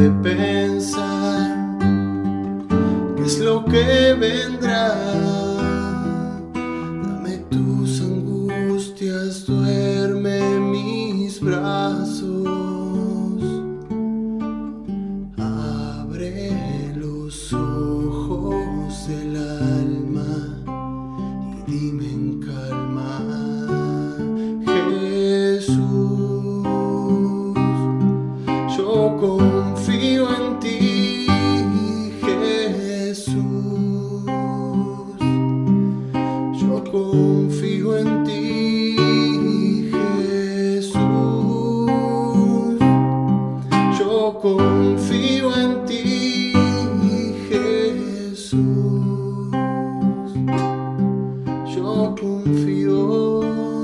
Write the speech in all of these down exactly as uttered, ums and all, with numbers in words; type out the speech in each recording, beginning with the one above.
de pensar qué es lo que vendrá. Dame tus angustias, duerme en mis brazos. Abre los ojos del alma y dime en calma, Jesús, yo confío en ti, Jesús, yo confío en ti, Jesús, yo confío en ti, Jesús, yo confío.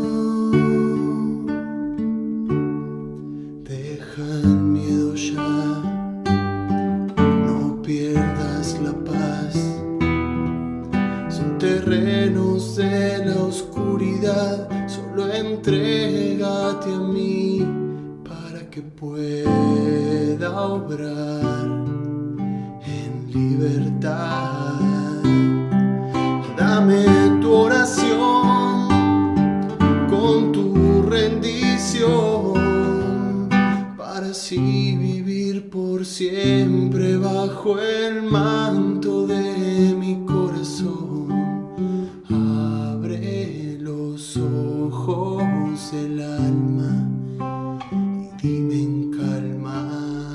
Deja el miedo ya, no pierdas la paz. Son terrenos de la oscuridad, solo entrégate a mí para que pueda obrar en libertad. Dame tu oración con tu rendición, para así vivir por siempre bajo el manto de mi corazón. Abre los ojos del alma y dime en calma,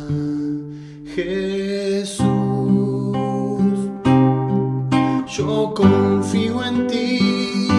Jesús, yo confío en ti,